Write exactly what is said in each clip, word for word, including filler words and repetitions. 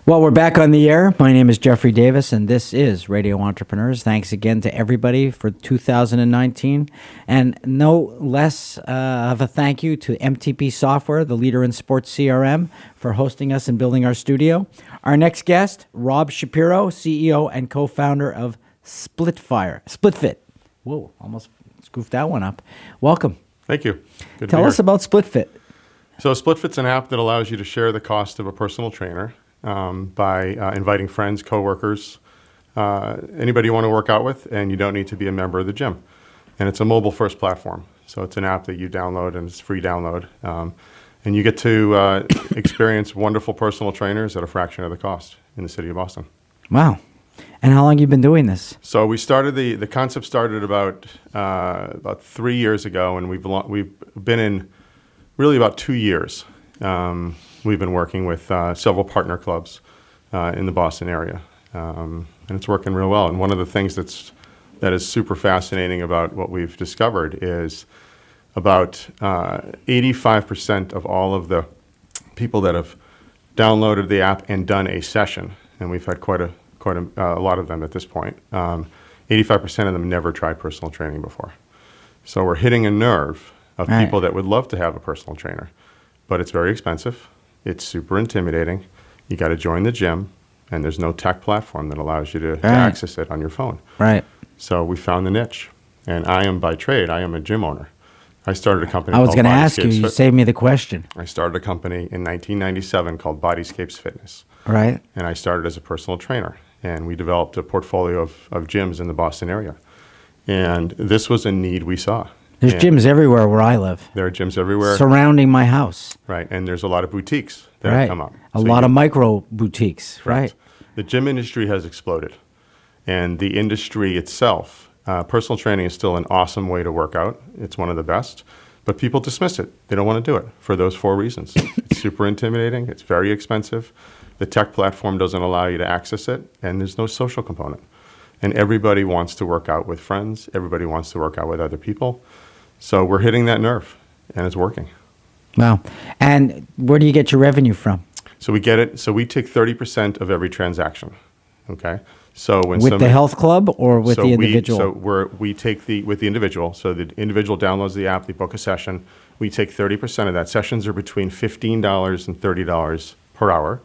Well, we're back on the air. My name is Jeffrey Davis, and this is Radio Entrepreneurs. Thanks again to everybody for two thousand nineteen. And no less uh, of a thank you to M T P Software, the leader in sports C R M, for hosting us and building our studio. Our next guest, Rob Shapiro, C E O and co-founder of Splitfire, SplitFit. Whoa, almost scoofed that one up. Welcome. Thank you. Good Tell to be us here. about SplitFit. So SplitFit's an app that allows you to share the cost of a personal trainer um, by uh, inviting friends, coworkers, uh, anybody you want to work out with, and you don't need to be a member of the gym. And it's a mobile-first platform. So it's an app that you download, and it's free download. Um, and you get to uh, experience wonderful personal trainers at a fraction of the cost in the city of Boston. Wow. And how long have you been doing this? So we started, the, the concept started about uh, about three years ago, and we've, lo- we've been in really about two years. Um, we've been working with uh, several partner clubs uh, in the Boston area, um, and it's working real well. And one of the things that's that is super fascinating about what we've discovered is about uh, eighty-five percent of all of the people that have downloaded the app and done a session, and we've had quite a quite a, uh, a lot of them at this point. Um, eighty-five percent of them never tried personal training before. So we're hitting a nerve of Right. people that would love to have a personal trainer, but it's very expensive. It's super intimidating. You got to join the gym, and there's no tech platform that allows you to, to Right. access it on your phone. Right. So we found the niche, and I am by trade, I am a gym owner. I started a company I was called going to ask you. Bodyscapes You Fit- saved me the question. I started a company in nineteen ninety-seven called Bodyscapes Fitness, Right. and I started as a personal trainer, and we developed a portfolio of, of gyms in the Boston area. And this was a need we saw. There's And gyms everywhere where I live, There are gyms everywhere, surrounding my house. right? And there's a lot of boutiques that Right. have come up. A So lot you- of micro boutiques. Right. The gym industry has exploded, and the industry itself, uh, personal training is still an awesome way to work out. It's one of the best, but people dismiss it. They don't want to do it for those four reasons. It's super intimidating. It's very expensive. The tech platform doesn't allow you to access it, and there's no social component. And everybody wants to work out with friends. Everybody wants to work out with other people. So we're hitting that nerve, and it's working. Wow. And where do you get your revenue from? So we get it. So we take thirty percent of every transaction. Okay. So when With the somebody- health club or with so the we, individual? so we're, we take the, with the individual, so the individual downloads the app, they book a session, we take thirty percent of that. Sessions are between fifteen dollars and thirty dollars per hour.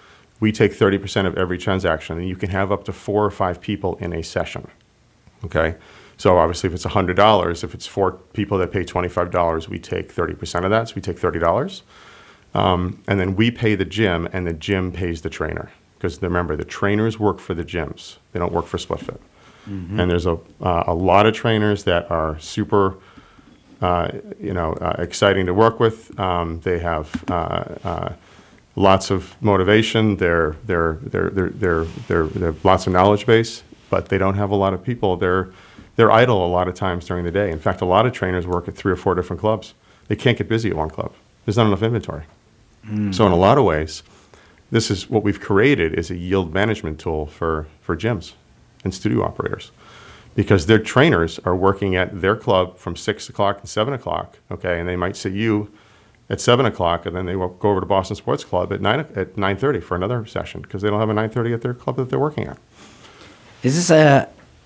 We take thirty percent of every transaction, and you can have up to four or five people in a session, okay? So obviously if it's one hundred dollars, if it's four people that pay twenty-five dollars, we take thirty percent of that, so we take thirty dollars. Um, and then we pay the gym, and the gym pays the trainer. Because remember, the trainers work for the gyms. They don't work for SplitFit. Mm-hmm. And there's a, uh, a lot of trainers that are super, uh, you know, uh, exciting to work with. Um, they have uh, uh, lots of motivation. They're, they're, they're, they're, they're, they're, they have lots of knowledge base, but they don't have a lot of people. They're, they're idle a lot of times during the day. In fact, a lot of trainers work at three or four different clubs. They can't get busy at one club. There's not enough inventory. Mm. So in a lot of ways, this is what we've created is a yield management tool for, for gyms and studio operators, because their trainers are working at their club from six o'clock to seven o'clock, okay, and they might see you at seven o'clock, and then they will go over to Boston Sports Club at nine at nine thirty for another session because they don't have a nine thirty at their club that they're working at. Is this a,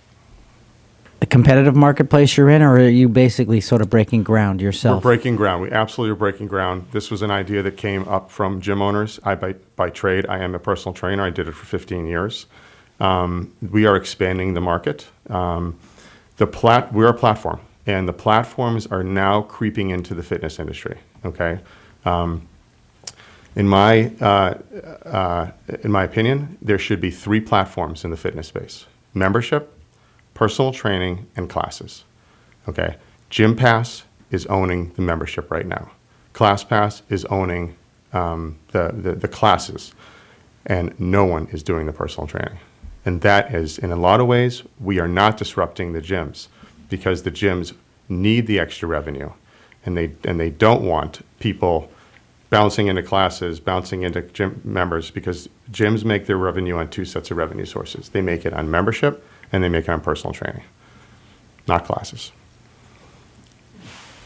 a competitive marketplace you're in, or are you basically sort of breaking ground yourself? We're breaking ground. We absolutely are breaking ground. This was an idea that came up from gym owners. I, by, by trade, I am a personal trainer. I did it for fifteen years. Um, we are expanding the market. Um, the plat- we're a platform, and the platforms are now creeping into the fitness industry, okay? Um, in my, uh, uh, in my opinion, there should be three platforms in the fitness space: membership, personal training, and classes. Okay, GymPass is owning the membership right now. ClassPass is owning um, the, the the classes, and no one is doing the personal training. And that is, in a lot of ways, we are not disrupting the gyms because the gyms need the extra revenue, and they and they don't want people bouncing into classes, bouncing into gym members, because gyms make their revenue on two sets of revenue sources. They make it on membership, and they make it on personal training, not classes.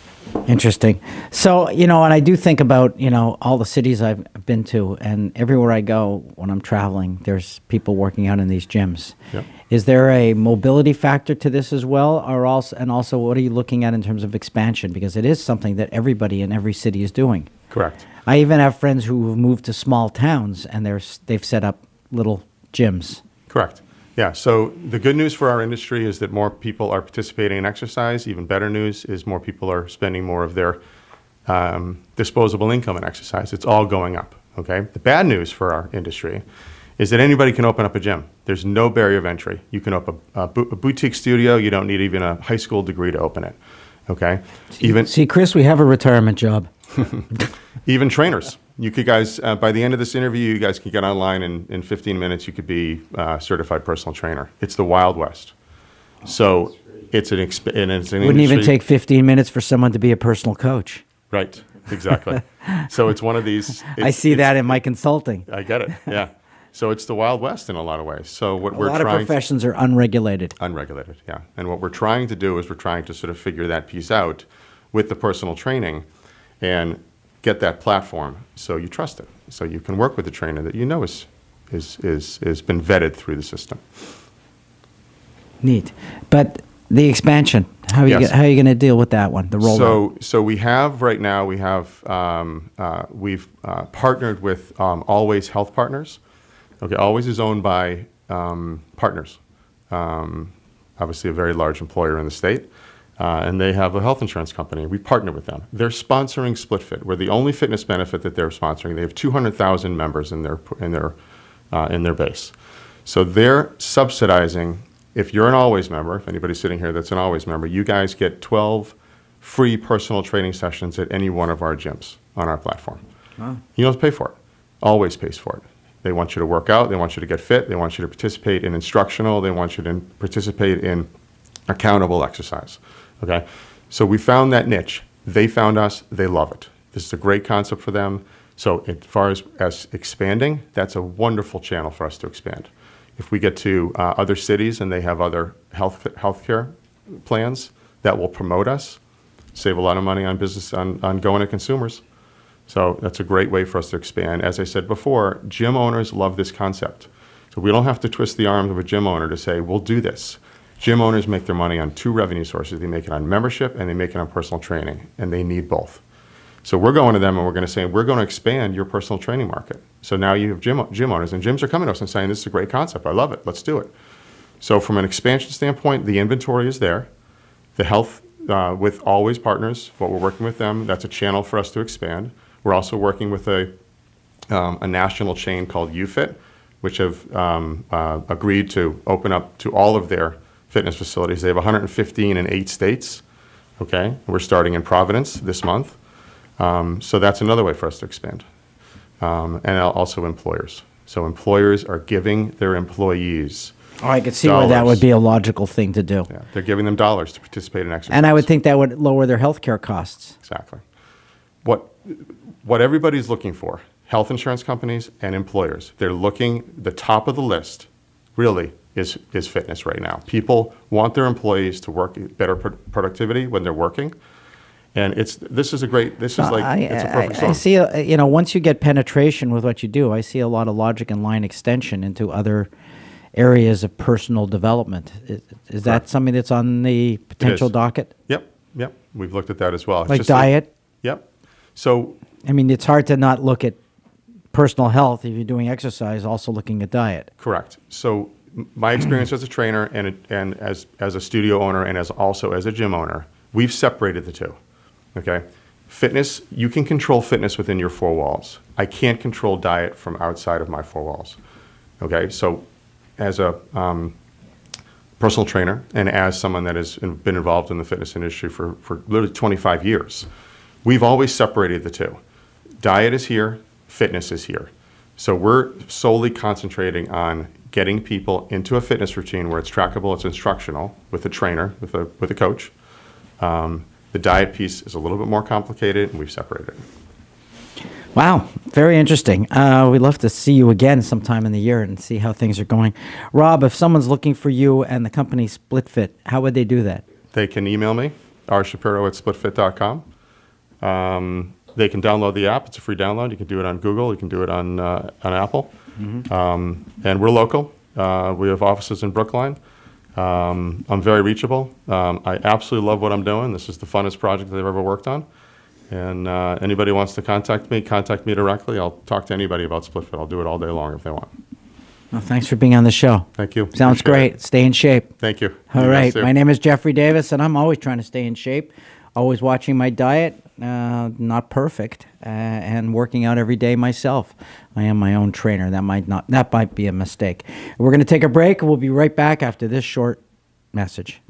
Interesting. So, you know, and I do think about, you know, all the cities I've been to, and everywhere I go when I'm traveling, there's people working out in these gyms. Yep. Is there a mobility factor to this as well? Or also, and also, what are you looking at in terms of expansion? Because it is something that everybody in every city is doing. Correct. I even have friends who have moved to small towns, and they're, they've set up little gyms. Correct. Yeah, so the good news for our industry is that more people are participating in exercise. Even better news is more people are spending more of their um, disposable income in exercise. It's all going up, okay? The bad news for our industry is that anybody can open up a gym. There's no barrier of entry. You can open a, a, bu- a boutique studio. You don't need even a high school degree to open it, okay? Even See, Chris, we have a retirement job. Even trainers. You could guys, uh, by the end of this interview, you guys can get online in, in fifteen minutes, you could be uh, certified personal trainer. It's the Wild West. So it's an, exp- and it's an Wouldn't even industry- take fifteen minutes for someone to be a personal coach. Right, exactly. So it's one of these. I it's- see it's- that in my consulting. I get it, yeah. So it's the Wild West in a lot of ways. So what A we're lot of trying professions are unregulated. unregulated, yeah. And what we're trying to do is we're trying to sort of figure that piece out with the personal training and get that platform so you trust it. So you can work with a trainer that you know is is is is been vetted through the system. Neat. But the expansion, how are you, Yes. go- how are you going to deal with that one, the rollout? So so we have right now we have um, uh, we've uh, partnered with um, Always Health Partners. Okay, Always is owned by um, partners, um, obviously a very large employer in the state. Uh, and they have a health insurance company. We partner with them. They're sponsoring SplitFit. We're the only fitness benefit that they're sponsoring. They have two hundred thousand members in their in their uh, in their base. So they're subsidizing. If you're an Always member, if anybody's sitting here that's an Always member, you guys get twelve free personal training sessions at any one of our gyms on our platform. Wow. You don't have to pay for it. Always pays for it. They want you to work out. They want you to get fit. They want you to participate in instructional. They want you to participate in accountable exercise. Okay, so we found that niche. They found us. They love it. This is a great concept for them. So as far as, as expanding, that's a wonderful channel for us to expand. If we get to uh, other cities and they have other health healthcare plans that will promote us, save a lot of money on business on, on going to consumers. So that's a great way for us to expand. As I said before, gym owners love this concept. So we don't have to twist the arms of a gym owner to say, we'll do this. Gym owners make their money on two revenue sources. They make it on membership and they make it on personal training, and they need both. So we're going to them and we're going to say, we're going to expand your personal training market. So now you have gym, gym owners, and gyms are coming to us and saying, this is a great concept. I love it. Let's do it. So from an expansion standpoint, the inventory is there. The health uh, with Always Partners, what we're working with them, that's a channel for us to expand. We're also working with a, um, a national chain called UFit, which have um, uh, agreed to open up to all of their fitness facilities. They have one hundred fifteen in eight states. Okay, we're starting in Providence this month. Um, so that's another way for us to expand. Um, and also employers. So employers are giving their employees. Oh, I could see where that dollars. would be a logical thing to do. Yeah, they're giving them dollars to participate in exercise. And I would think that would lower their healthcare costs. Exactly. What what everybody's looking for, health insurance companies and employers, they're looking, the top of the list really is is fitness right now. People want their employees to work better pro- productivity when they're working. And it's this is a great, this is like, I, it's a perfect I, I storm. see, a, you know, once you get penetration with what you do, I see a lot of logic and line extension into other areas of personal development. Is, is that Correct. something that's on the potential is. docket? Yep, yep. We've looked at that as well. It's Like just that- diet? yep. So I mean, it's hard to not look at personal health if you're doing exercise, also looking at diet. correct. So m- my experience as a trainer and, a- and as, as a studio owner and as also as a gym owner, we've separated the two, okay? Fitness, you can control fitness within your four walls. I can't control diet from outside of my four walls, okay? So as a um, personal trainer and as someone that has in- been involved in the fitness industry for, for literally twenty-five years, we've always separated the two. Diet is here, fitness is here. So we're solely concentrating on getting people into a fitness routine where it's trackable, it's instructional with a trainer, with a with a coach. Um, the diet piece is a little bit more complicated, and we've separated it. Wow, very interesting. Uh, we'd love to see you again sometime in the year and see how things are going. Rob, if someone's looking for you and the company SplitFit, how would they do that? They can email me, r shapiro at splitfit dot com. Um, they can download the app. It's a free download. You can do it on Google. You can do it on uh, on Apple. Mm-hmm. Um, and we're local. Uh, we have offices in Brookline. Um, I'm very reachable. Um, I absolutely love what I'm doing. This is the funnest project that I've ever worked on. And uh, anybody wants to contact me, contact me directly. I'll talk to anybody about SplitFit. I'll do it all day long if they want. Well, thanks for being on the show. Thank you. Sounds Appreciate great. it. Stay in shape. Thank you. All You guys right. too. My name is Jeffrey Davis, and I'm always trying to stay in shape, always watching my diet, uh, not perfect, uh, and working out every day myself. I am my own trainer. That might not. That might be a mistake. We're going to take a break. We'll be right back after this short message.